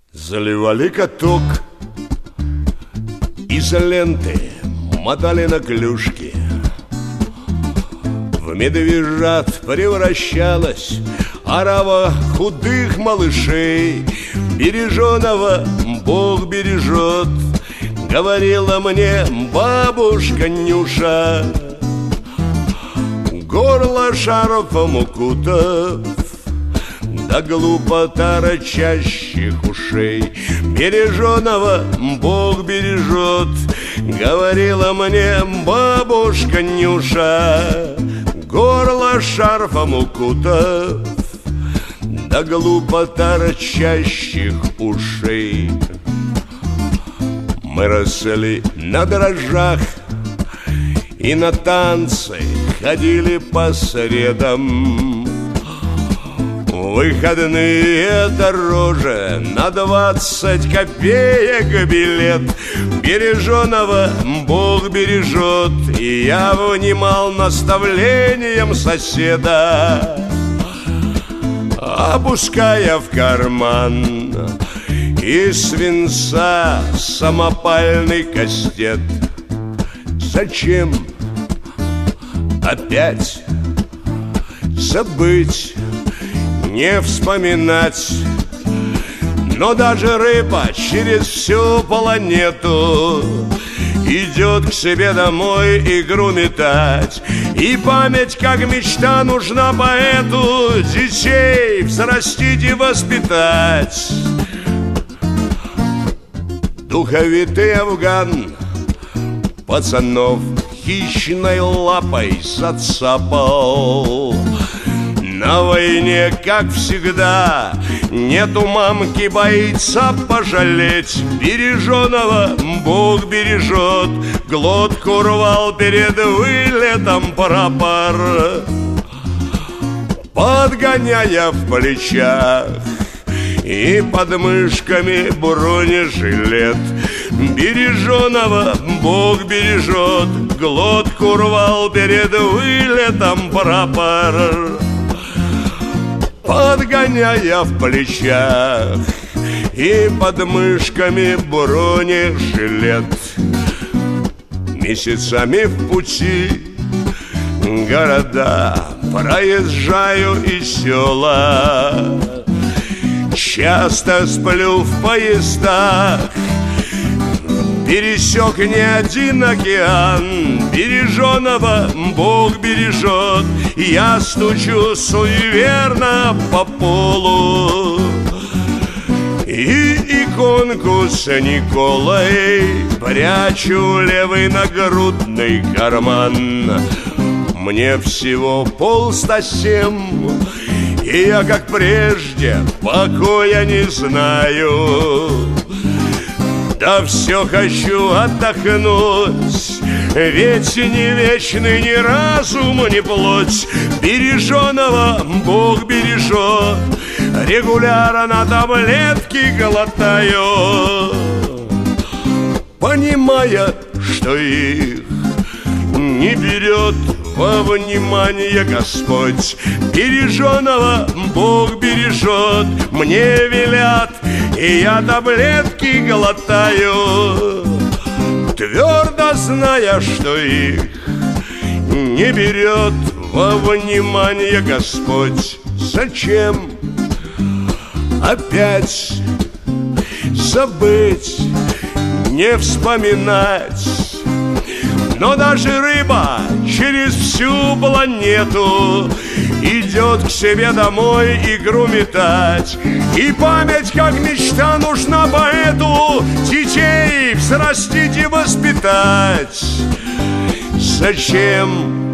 Заливали каток, изоленты мотали на клюшки. В медвежат превращалась орава худых малышей. Береженого Бог бережет, говорила мне бабушка Нюша. Горло шарфом укутав, да глупо торчащих ушей. Береженого Бог бережет, говорила мне бабушка Нюша. Горло шарфом укутав, да глупо торчащих ушей. Мы росли на дрожжах и на танцы ходили по средам. Выходные дороже на 20 копеек билет. Береженого Бог бережет, и я внимал наставлениям соседа, опуская в карман из свинца самопальный кастет. Зачем опять забыть, не вспоминать? Но даже рыба через всю планету идет к себе домой игру метать. И память, как мечта, нужна поэту детей взрастить и воспитать. Духовитый афган пацанов хищной лапой зацапал. На войне, как всегда, нету мамки, боится пожалеть. Береженого Бог бережет, глотку рвал перед вылетом парапар, подгоняя в плечах и под мышками бронежилет. Береженого Бог бережет, глотку рвал перед вылетом парапар, подгоняя в плечах и под мышками бронежилет. Месяцами в пути города проезжаю и села. Часто сплю в поездах, пересек не один океан. Береженого Бог бережет, я стучу суеверно по полу и иконку с Николой прячу в левый нагрудный карман. Мне всего 107, и я, как прежде, покоя не знаю. Да все хочу отдохнуть, ведь не вечный ни разум, ни плоть. Береженого Бог бережет, регулярно таблетки глотаю, понимая, что их не берет во внимание Господь. Береженого Бог бережет, мне велят, и я таблетки глотаю, твердо зная, что их не берет во внимание Господь. Зачем опять забыть, не вспоминать? Но даже рыба через всю планету идет к себе домой игру метать. И память, как мечта, нужна поэту детей взрастить и воспитать. Зачем